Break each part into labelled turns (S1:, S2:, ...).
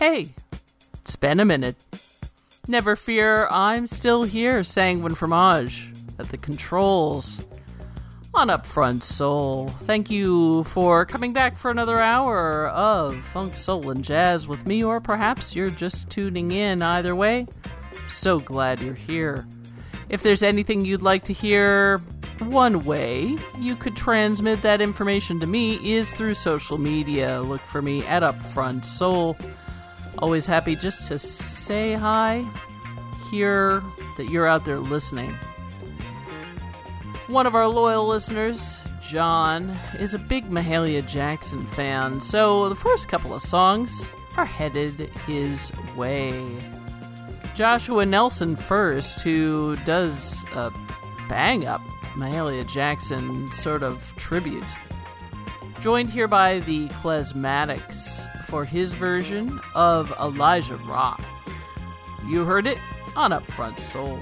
S1: Hey, it's been a minute. Never fear, I'm still here, Sanguine Fromage, at the controls on Upfront Soul. Thank you for coming back for another hour of funk, soul, and jazz with me, or perhaps you're just tuning in. Either way, so glad you're here. If there's anything you'd like to hear, one way you could transmit that information to me is through social media. Look for me at Upfront Soul. Always happy just to say hi, hear that you're out there listening. One of our loyal listeners, John, is a big Mahalia Jackson fan, so the first couple of songs are headed his way. Joshua Nelson first, who does a bang-up Mahalia Jackson sort of tribute. Joined here by the Klezmatics for his version of Elijah Rock. You heard it on Upfront Soul.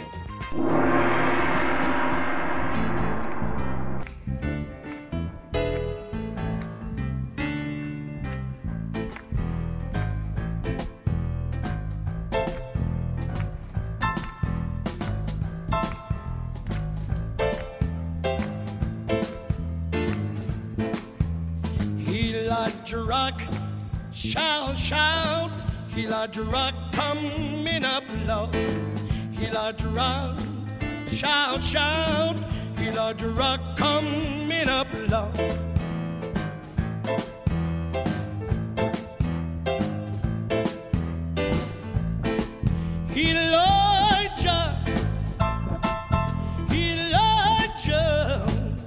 S2: Elijah Rock, shout, shout. Elijah Rock coming up, Lord. Elijah Rock, shout, shout. Elijah Rock coming up, Lord. Elijah, Elijah.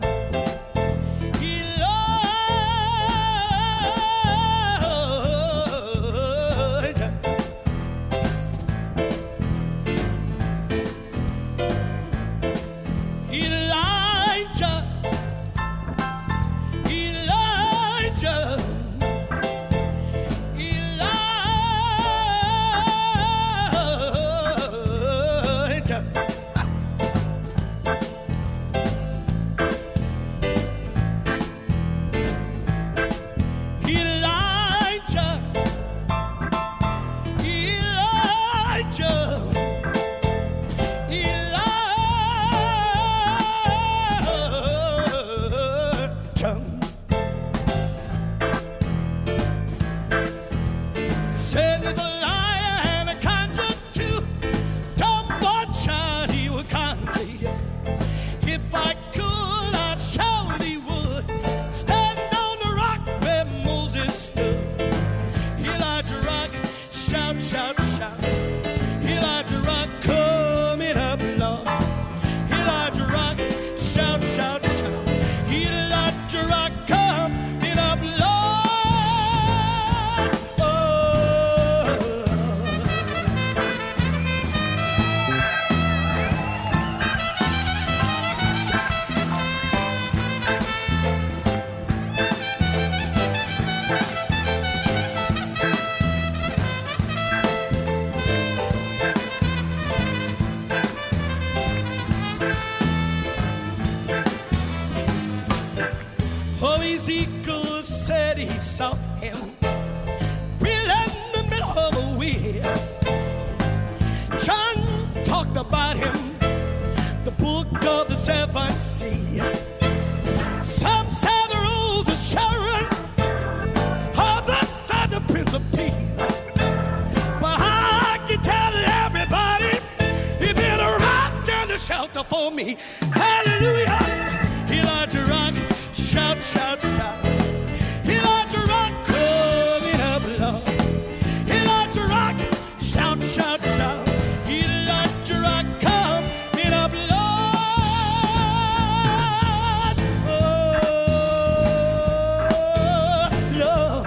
S2: Ezekiel said he saw him really in the middle of a wheel. John talked about him, the book of the seventh sea. Some say the rules of Sharon, others say the Prince of Peace. But I can tell everybody he been a rock and a shelter for me. Hallelujah. Elijah Rock, shout, shout, shout. Elijah Rock, coming up, Lord. Elijah Rock, shout, shout, shout. Elijah Rock, coming up, Lord. Oh, Lord.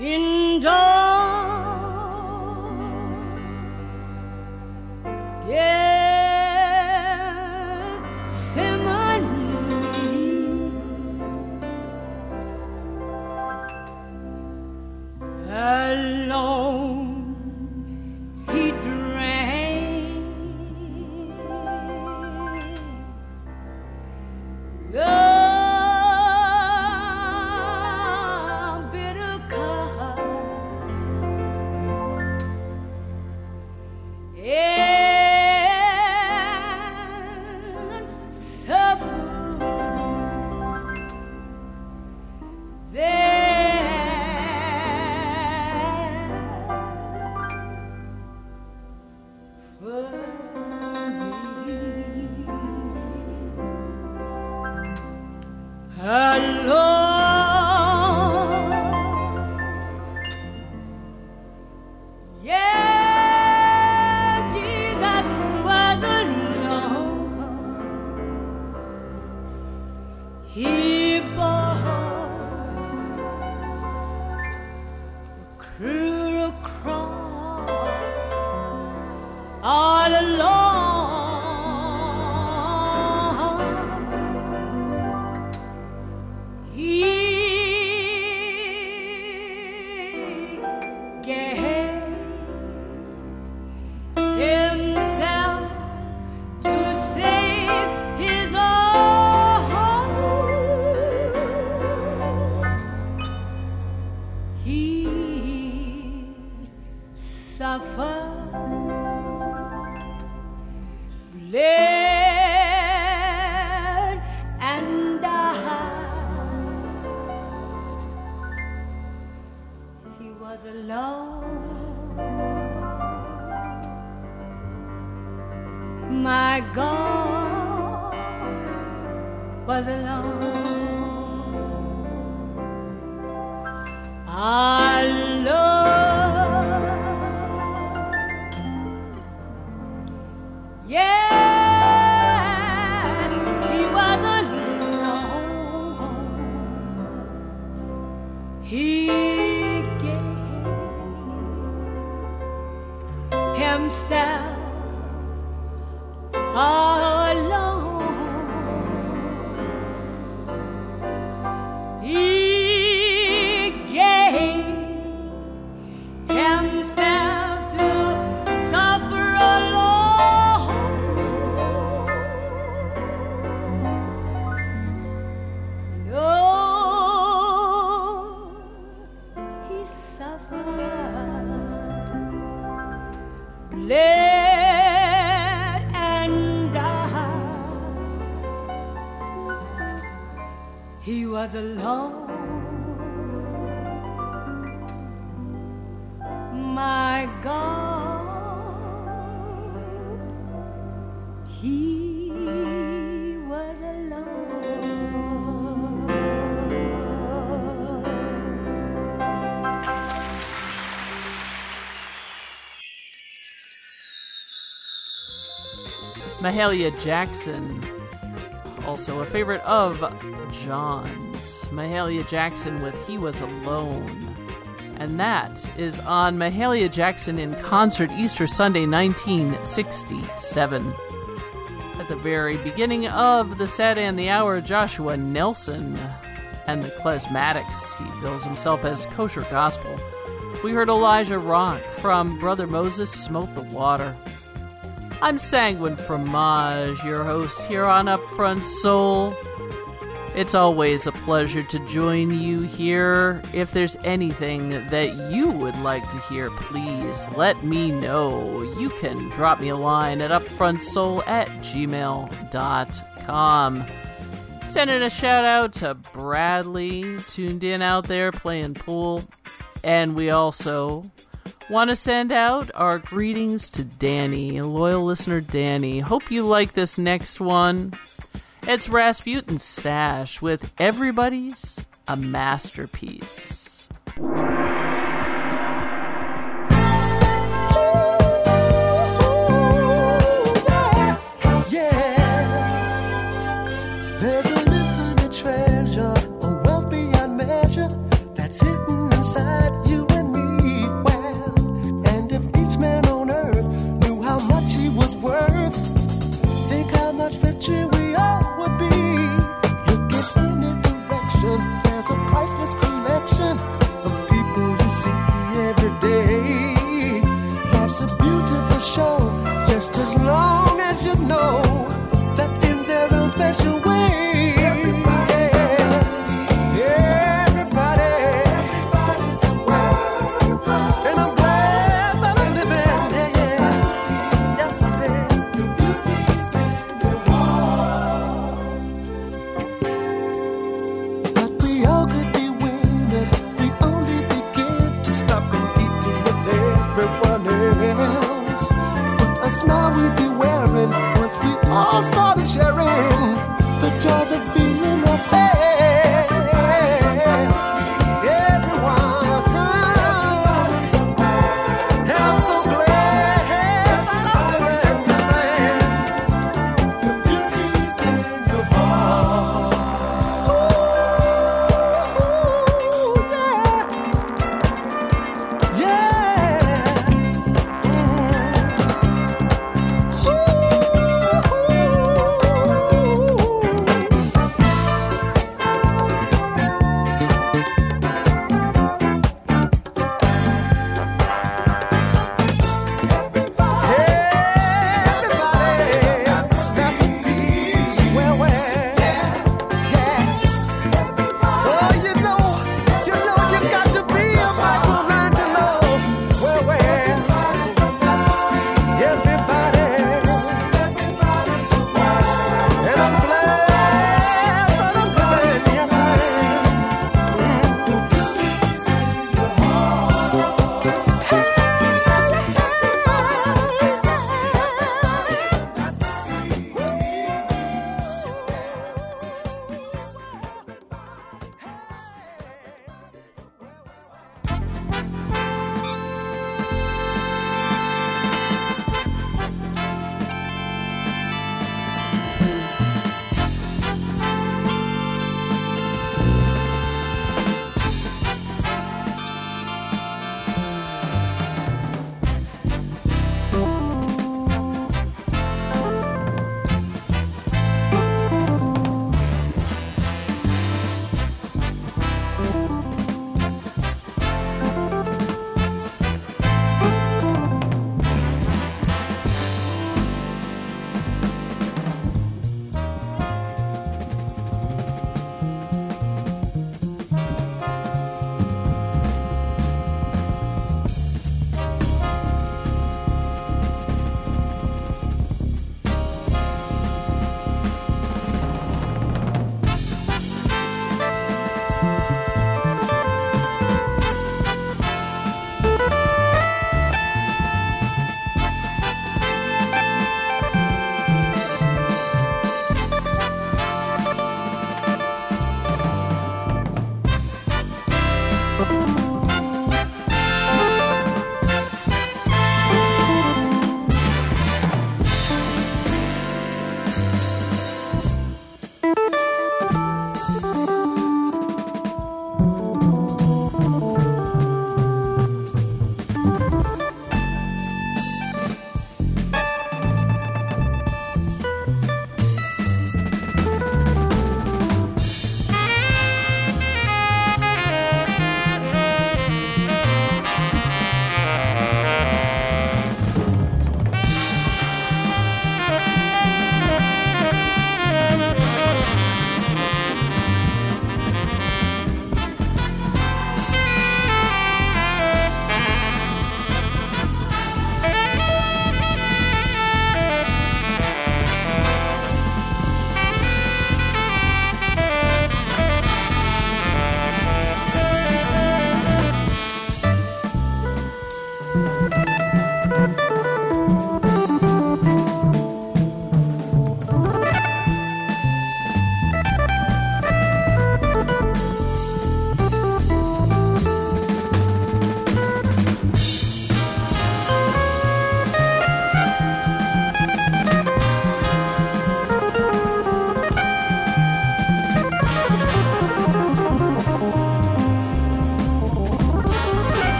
S2: in dawn. Gethsemane, alone he drank the bitter cup, and suffered there for me. Alone, yeah, Jesus was alone. He bore the cruel cross all alone. He gave himself to save his own. He suffered, bled, and died. He was alone. My God was alone. Alone, yes, he was alone. He gave himself alone. He gave himself to suffer alone. Oh, he suffered, bled, and died. He was alone. My God, he was alone.
S1: Mahalia Jackson, also a favorite of John's. Mahalia Jackson with He Was Alone. And that is on Mahalia Jackson in Concert, Easter Sunday, 1967. At the very beginning of the set and the hour, Joshua Nelson and the Klezmatics. He bills himself as kosher gospel. We heard Elijah Rock from Brother Moses Smote the Water. I'm Sanguine Fromage, your host here on Upfront Soul. It's always a pleasure to join you here. If there's anything that you would like to hear, please let me know. You can drop me a line at upfrontsoul@gmail.com. Sending a shout out to Bradley, tuned in out there playing pool. And we also want to send out our greetings to Danny, a loyal listener Danny. Hope you like this next one. It's Rasputin Stash with Everybody's a Masterpiece.
S3: There's an infinite treasure, a wealth beyond measure that's hidden inside you.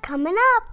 S3: coming up.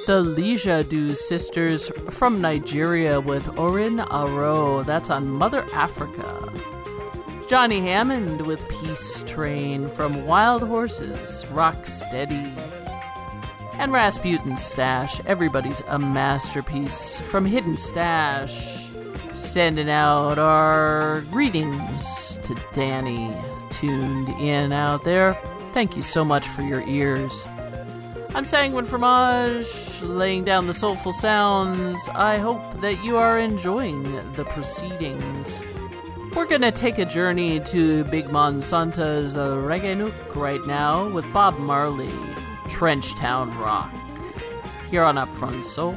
S1: The Leisha Do Sisters from Nigeria with Orin Aro. That's on Mother Africa. Johnny Hammond with Peace Train from Wild Horses, Rock Steady. And Rasputin Stash, Everybody's a Masterpiece from Hidden Stash. Sending out our greetings to Danny, tuned in out there. Thank you so much for your ears. I'm Sanguine Fromage, laying down the soulful sounds. I hope that you are enjoying the proceedings. We're gonna take a journey to Big Monsanto's Reggae Nook right now with Bob Marley, Trenchtown Rock, here on Upfront Soul.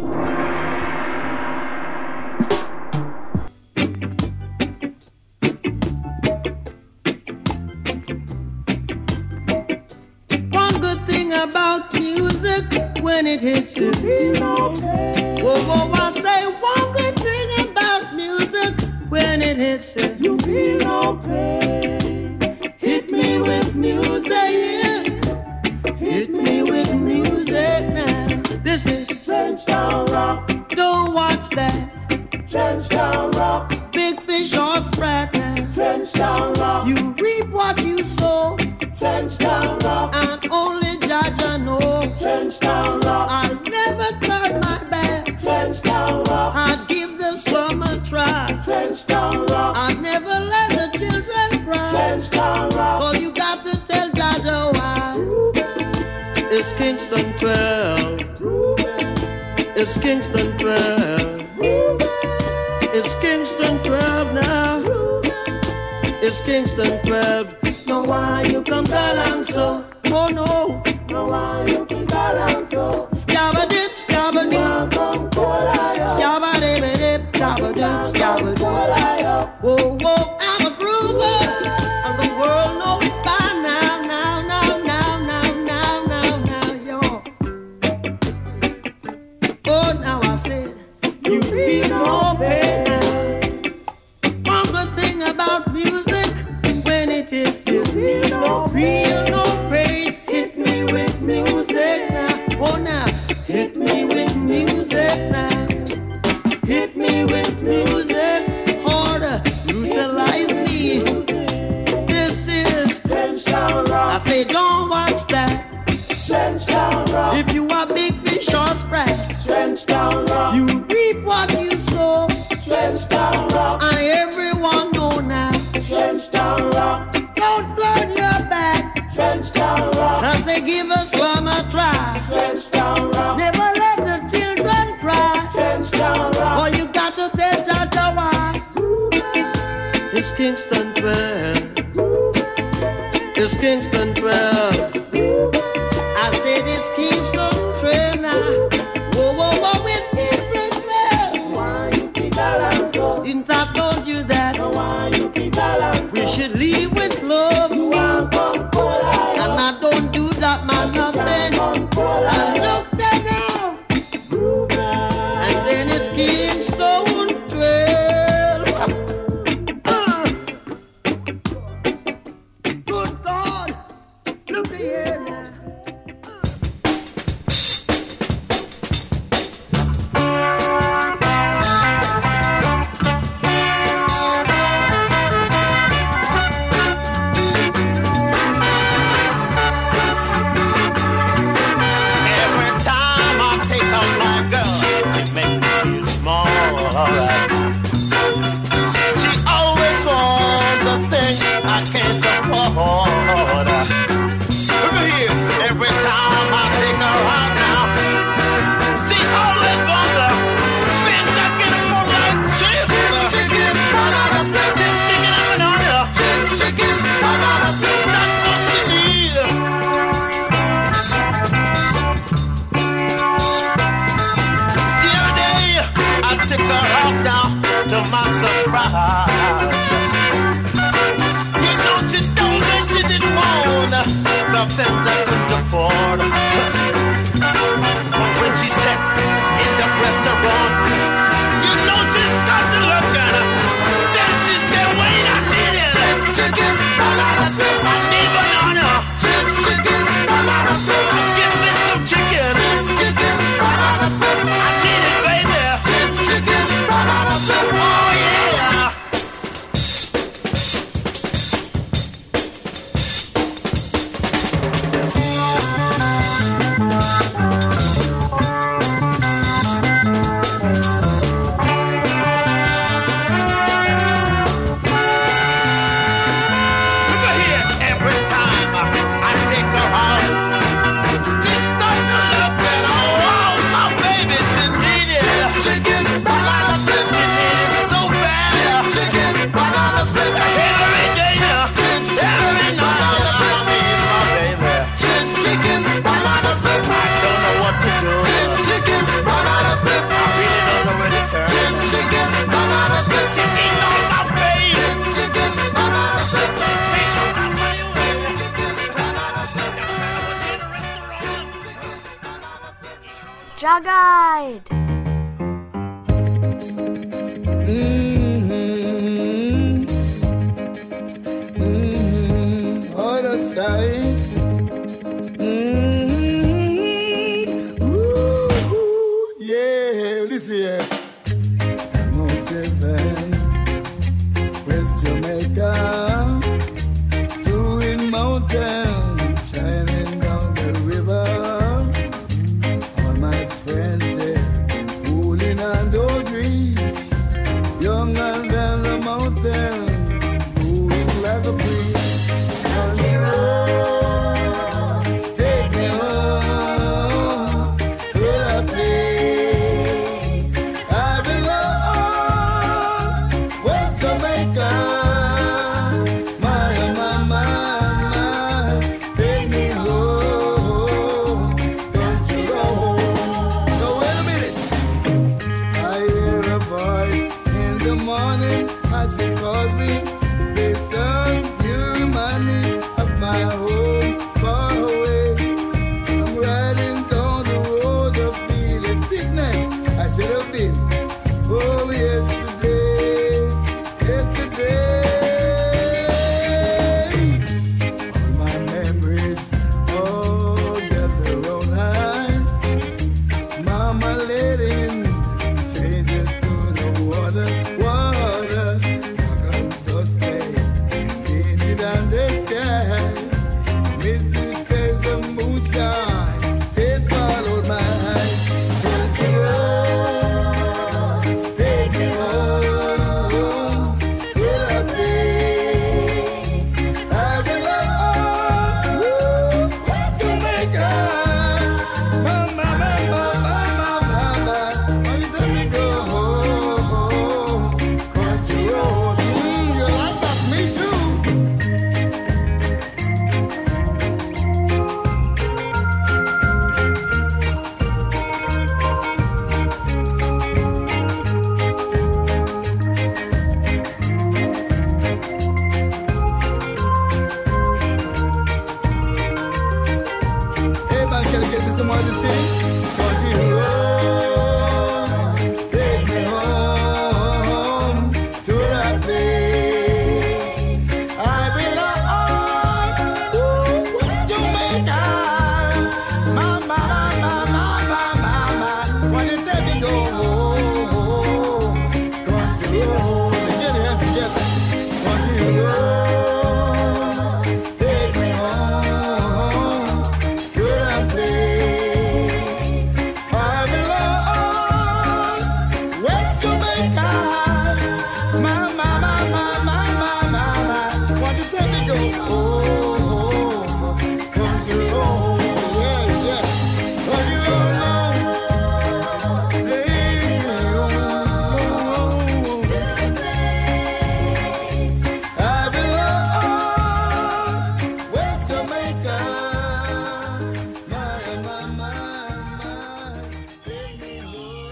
S3: About music when it hits you. Oh, I say one good thing about music when it hits you. You feel no pain. Hit me with music, yeah. Hit me with music now. This is Trenchtown Rock. Don't watch that. Trenchtown Rock. Big fish or sprat now. Trenchtown Rock. You reap what you sow. Trenchtown Rock. And only judge I know. Trenchtown Rock. I'll never turn my back. Trenchtown Rock. I'd give the slum a try. Trenchtown Rock. I'd never let the children cry. Trenchtown Rock. Oh, you got to tell Jaja why. It's Kingston 12. It's Kingston 12. It's Kingston 12 now. It's Kingston 12. No, why you come down so? Oh no. No, why you come down so? Scabba-dip, scabba-dip. Scabba-dip, scabba-dip, scabba-dip. Whoa, whoa, I'm a groover. And the world knows by now, yo. Oh, now I said, you feel no pain now. One good thing about music, when it is you feel no pain. Hit me with music now. Oh, now, hit me with music now. Hit me with music harder. Utilize me. This is Trenchtown Rock. I say, don't watch that. Trenchtown Rock. If you are big fish or sprat, Trenchtown Rock. You reap what you sow. Trenchtown Rock. And everyone know now. Trenchtown Rock. Don't turn your back. Trenchtown Rock. I say, give us one a try. Trenchtown Rock. Never let the children cry. Trenchtown Rock. All you got to tell Jaja why. It's Kingston 12. It's Kingston 12. I said it's Kingston 12 now. Whoa, whoa, whoa, it's Kingston 12. Why you keep that so? Didn't I told you that? Why you keep that we should leave with love. And I don't do that, man, nothing. I look there now. And then it's Kingston 12. Good God, look here now.
S4: Things I couldn't afford. But when she stepped in the restaurant, you know she started looking. Then she said, wait a minute. Chicken, I need banana. Chicken, give me some chicken. Chicken,
S5: Jagide.
S3: Other side. Yeah, listen here. I'm on seven, West Jamaica, doing mountain, shining down the river. All my friends there, holding on those trees, younger than the mountain, moving like a breeze. Country road, take me home to the place I belong. West Jamaica, my, take me home, country road. So wait a minute, I hear a voice in the morning as she calls me, say, son, you remind me of my home far away. I'm riding down the road of feeling sickness. I should have been home yesterday. All my memories all gather on high. Mama letting changes to the water. Come dusty, painted on the sky. Misty taste the moonshine, taste followed my eyes. Country road, take me home to the place I belong. West Jamaica, mama, why you tell me go home? Country road, you like that, me too. Hey, man, can I get Mr. Martin sing? Country road, take me home to that place I belong. West Jamaica, mama, why you tell me go home? Country road, get it together. Country road, take me home to that place I belong. West Jamaica, mama, why you tell me go home? Country road, yeah. Country road, take me home. I belong. West Jamaica, my, take me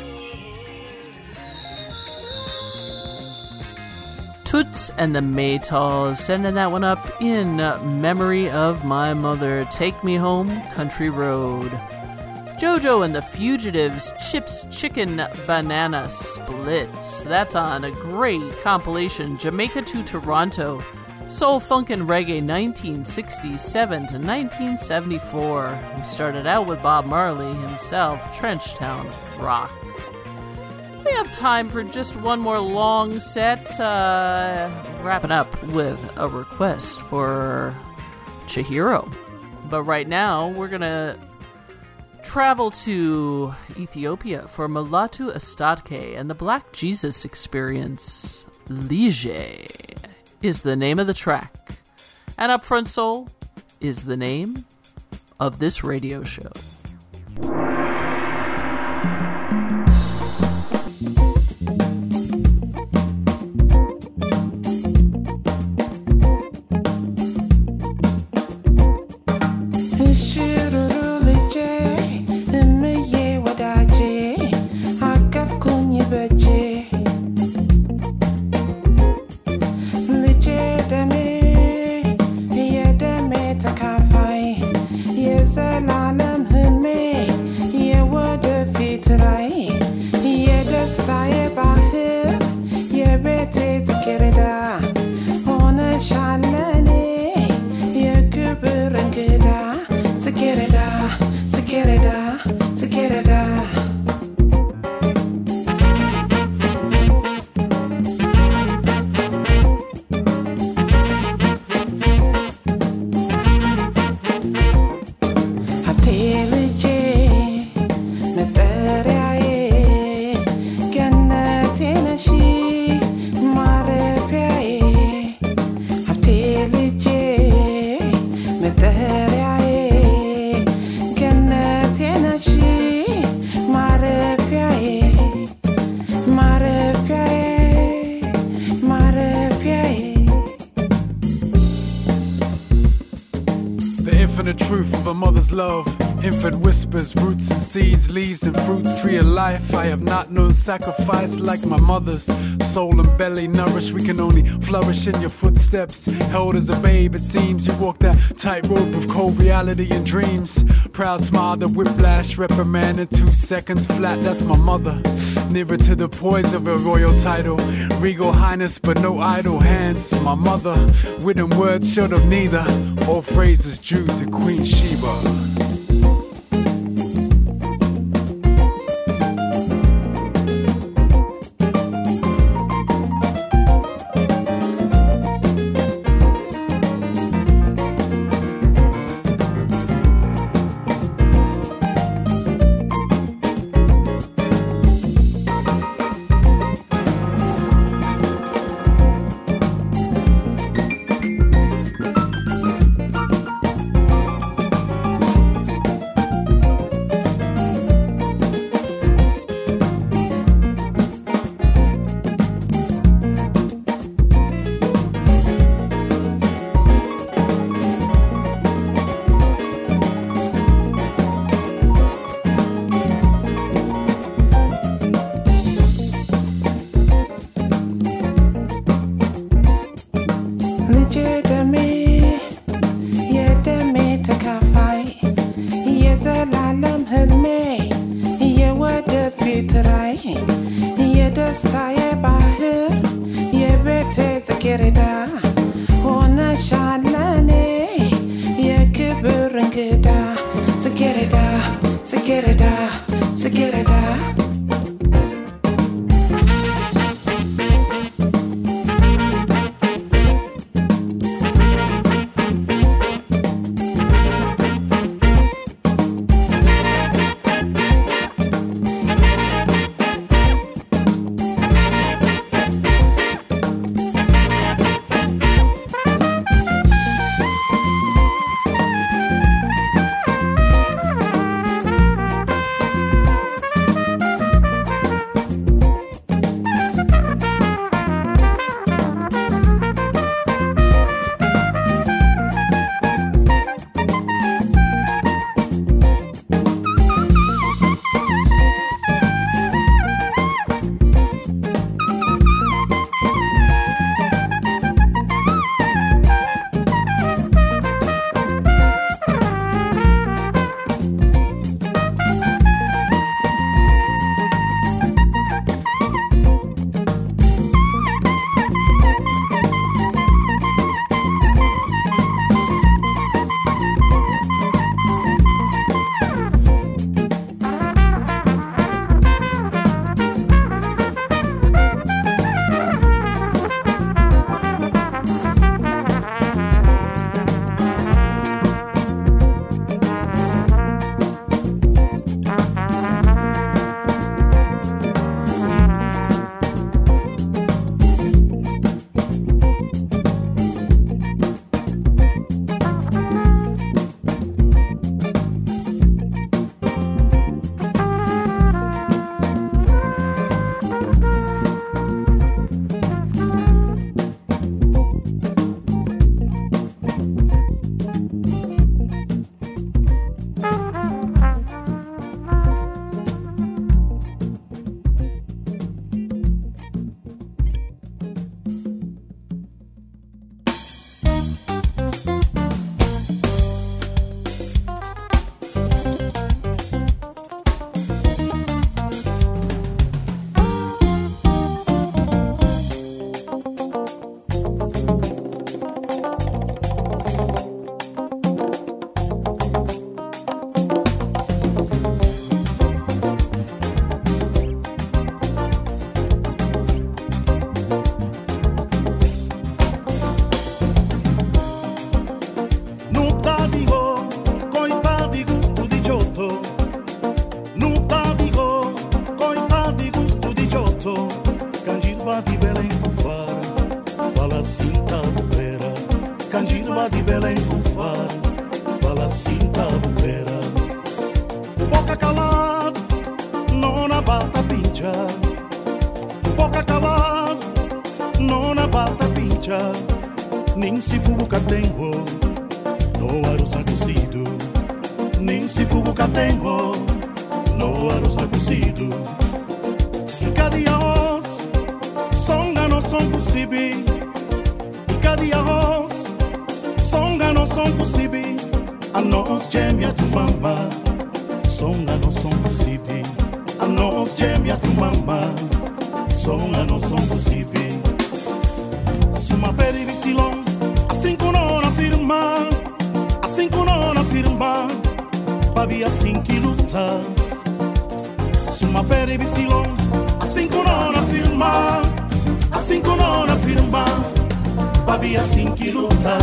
S1: Toots and the Maytals sending that one up in memory of my mother. Take Me Home, Country Road. JoJo and the Fugitives, Chips, Chicken, Banana Splits. That's on a great compilation, Jamaica to Toronto, Soul, Funk, and Reggae 1967 to 1974. We started out with Bob Marley himself, Trenchtown Rock. We have time for just one more long set, wrapping up with a request for Chihiro. But right now, we're going to travel to Ethiopia for Mulatu Astatke and the Black Jesus Experience. Lige is the name of the track, and Upfront Soul is the name of this radio show.
S6: Yes,
S5: mother's love. Infant whispers, roots and seeds, leaves and fruits, tree of life. I have not known sacrifice like my mother's. Soul and belly nourished, we can only flourish in your footsteps. Held as a babe, it seems you walk that tightrope of cold reality and dreams. Proud smile, the whiplash, reprimand in 2 seconds flat, that's my mother. Nearer to the poise of a royal title, regal highness but no idle hands. My mother, written words short of neither, all phrases due to Queen Sheba.
S6: Canjirba di Belém Cufar, fala cinta rupera. Boca calado, non abata pincha. Boca calado, non abata pincha. Nem se fuga tenho, no arusa cocido. nem se fugo que tenho, no arroz não cozido. E cada dia os songa não são possíveis. E cada dia os songa não são possíveis. A nós gêmea de mamá, songa não são possíveis. A nós gêmea de mamá, songa não são possíveis. Suma peri visilão, assim que não afirma, assim que não afirma, babi assim que luta. Suma peri visilão, assim que não afirma, assim que não afirma, babi assim que luta.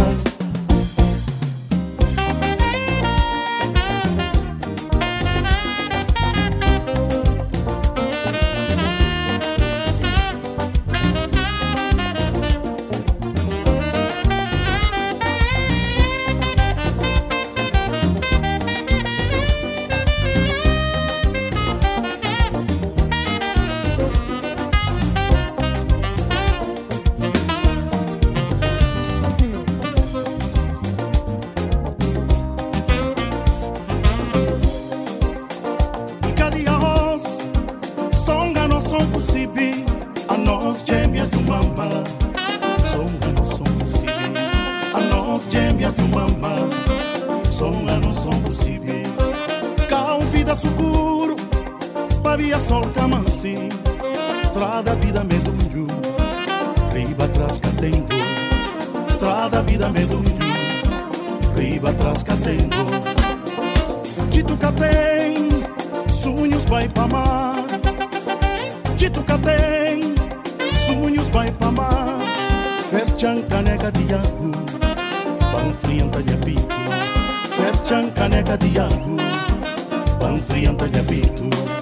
S6: Estrada, vida, medunho, riba atrás que tenho. Estrada, vida, medunho, riba atrás que tenho. Dito que tem, sonhos vai pra mar. Dito que tem, sonhos vai pra mar. Ferchan caneca de água, ban frianta de apito. Ferchan caneca de água, ban frianta de apito.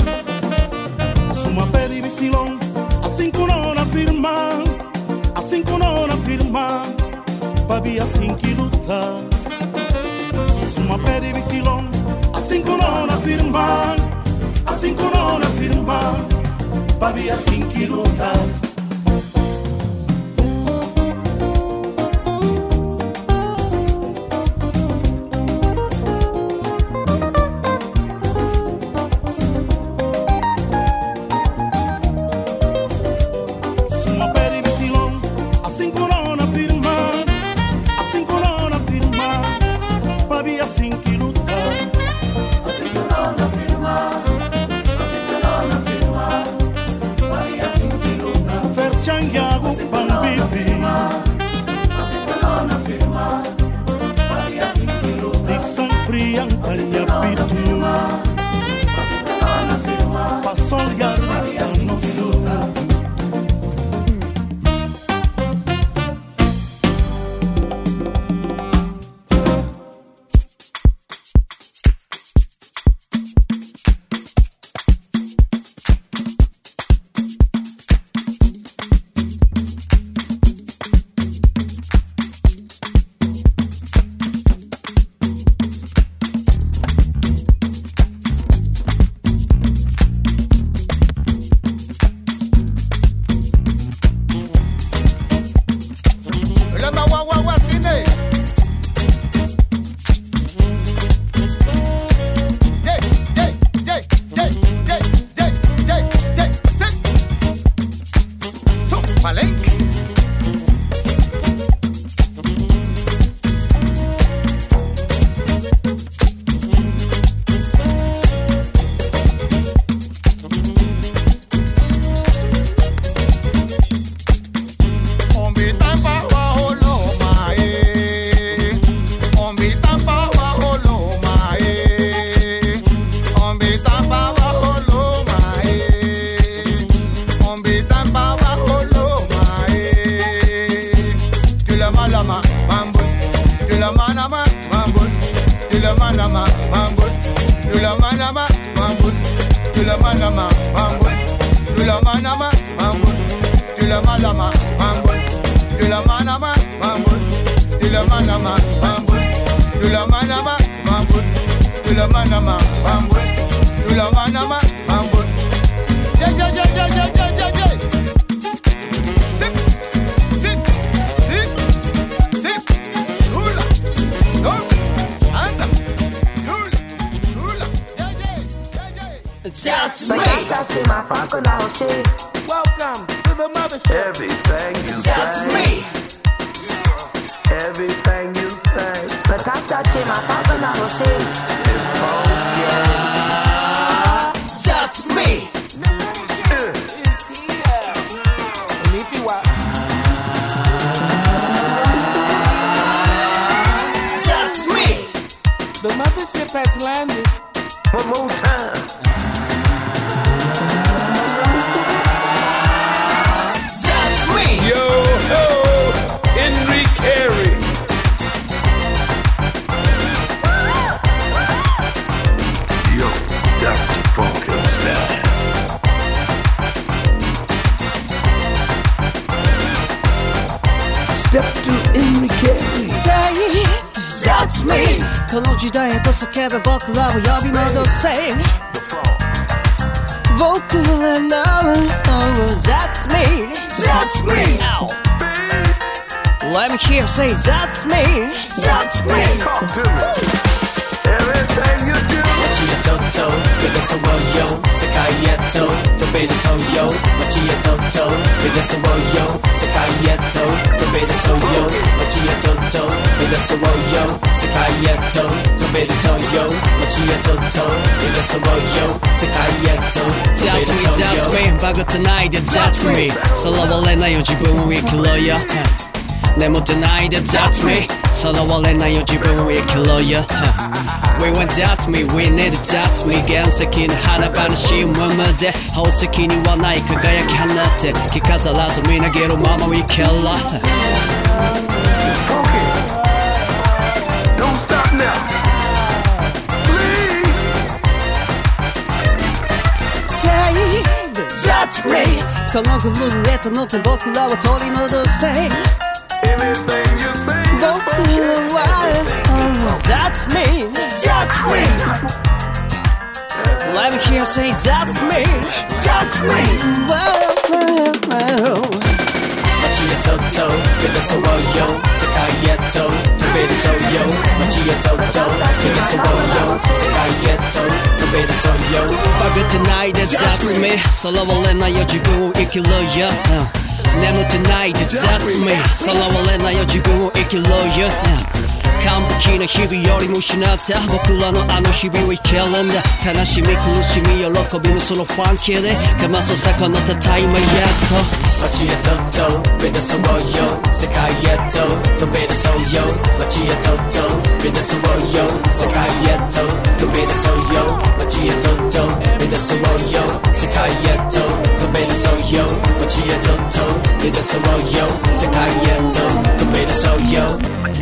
S6: Suma peri visilão, assim que não afirma, assim que não afirma, babi assim que luta. Suma peri visilão, assim que não afirma, assim que não afirma, babi assim que luta.
S2: That's me.
S6: Welcome to the mothership.
S4: Everything you
S2: That's
S4: say.
S2: me.
S4: Everything you say.
S2: That's me.
S6: Konnichiwa.
S2: That's me.
S6: The mothership has landed.
S4: One more time.
S2: That's me.
S4: Yo ho, Enrique Carey. Yo, Dr. Frankenstein. Step to Enrique Carey.
S2: Say That's me. この時代へと叫べ僕らを呼び戻せ。僕らの That's me. That's me. Let me hear you say That's me. That's me.
S4: Talk to me. Everything you do.
S2: 街へとっと目指そうよ世界へと飛び出そうよ街へとっと目指そうよ世界へと飛び出そうよ街へとっと目指そうよ世界へと飛び出そうよ街へとっと目指そうよ世界へと飛び出そうよ That's me,バグってないで That's me さらわれないよ自分を生きろよ眠ってないで That's me さらわれないよ自分を生きろよWe want that's me, we need that's me 原石の花々しいままで宝石にはない輝き放って着飾らずみなげるまま生きろ
S4: Funky. Don't stop now. Please.
S2: Say that's me このグルーレットの手僕らを取り戻せ
S4: Anything you say.
S2: 僕らは That's me, that's me Let me hear you say that's me, that's me街へとっと目指そうよ世界へと飛び出そうよ街へとっと目指そうよ世界へと飛び出そうよバグってないで That's me さらわれないよ自分を生きろよ眠ってないで That's me さらわれないよ自分を生きろよ完璧な日々よりも失った僕らのあの日々を生きるんだ悲しみ苦しみ喜びもそのファンキーでかます魚たタイムやっと街へとっと目指そうよ世界へと飛び出そうよ街へとっと目指そうよ世界へと飛び出そうよ街へとっと目指そうよ世界へと飛び出そうよ街へとっと目指そうよ世界へと飛び出そうよ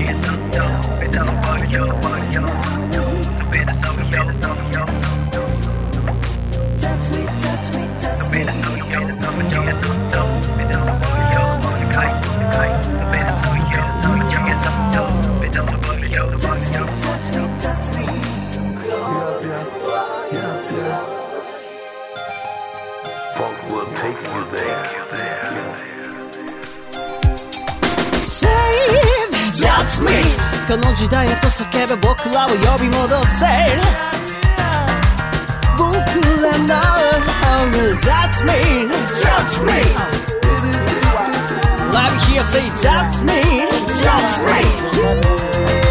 S2: Touch me, touch me, touch me. Touch me, touch me, touch me.
S4: Yeah. Funk will take you there.
S2: Say that's me この時代へと叫べ僕らを呼び戻せ僕らの That's me, that's me Let me hear you say that's me, that's me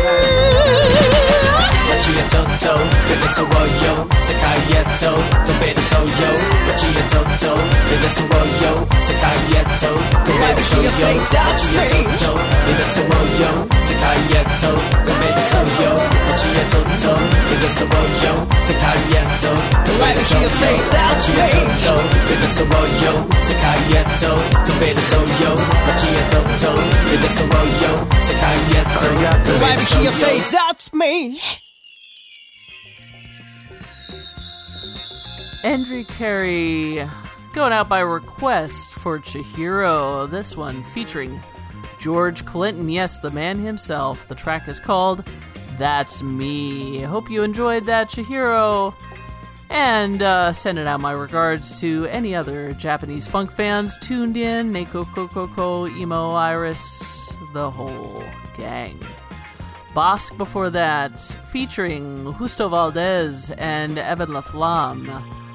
S2: 街へとっと目指そうよ世界へと飛び出そうよ街へとっと目指そうよ世界へと飛び出そうよ街へとっと目指そうよ世界へと飛び出そうよ街へとっと目指そうよ世界へと飛び出そうよ街へとっと目指そうよ世界へと飛び出そうよ街へとっと目指そうよ世界へと飛び出そうよ That's me
S1: Enrique Carey going out by request for Chihiro. This one featuring George Clinton. Yes, the man himself. The track is called That's Me. Hope you enjoyed that, Chihiro. And sending out my regards to any other Japanese funk fans tuned in. Neko Kokoko, Emo Iris, the whole gang. Bosque before that, featuring Justo Valdez and Evan LaFlamme.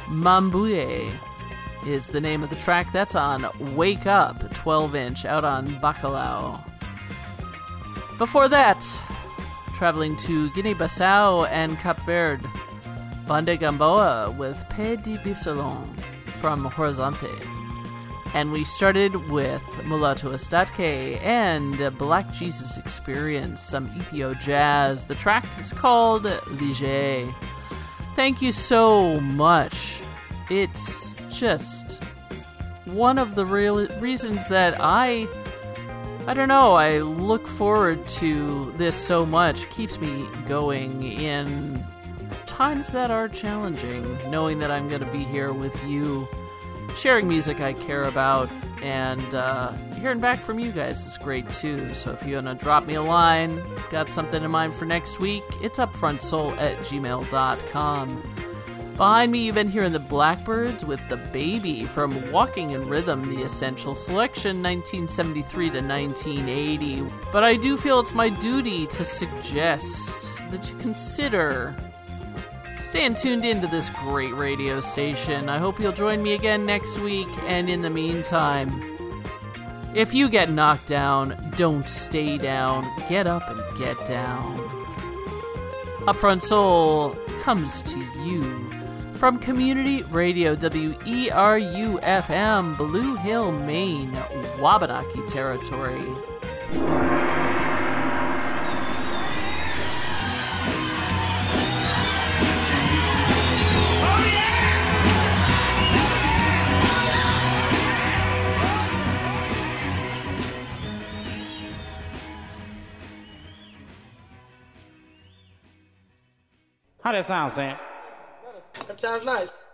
S1: Mambuye is the name of the track. That's on Wake Up, 12-inch, out on Bacalao. Before that, traveling to Guinea-Bissau and Cap Verde, Banda Gamboa with Pe di Bisalon from Horizonte. And we started with Mulatu Estatke and Black Jesus Experience, some Ethio jazz. The track is called Lige. Thank you so much. It's just one of the real reasons that I don't know, I look forward to this so much. It keeps me going in times that are challenging, knowing that I'm going to be here with you, sharing music I care about, and hearing back from you guys is great too. So if you want to drop me a line, got something in mind for next week, it's upfrontsoul@gmail.com. Behind me, you've been hearing the Blackbirds with The Baby from Walking in Rhythm, the Essential Selection, 1973 to 1980. But I do feel it's my duty to suggest that you consider staying tuned into this great radio station. I hope you'll join me again next week, and in the meantime, if you get knocked down, don't stay down. Get up and get down. Upfront Soul comes to you from Community Radio, WERU-FM, Blue Hill, Maine, Wabanaki Territory.
S7: How that sound, Sam?
S8: That sounds nice.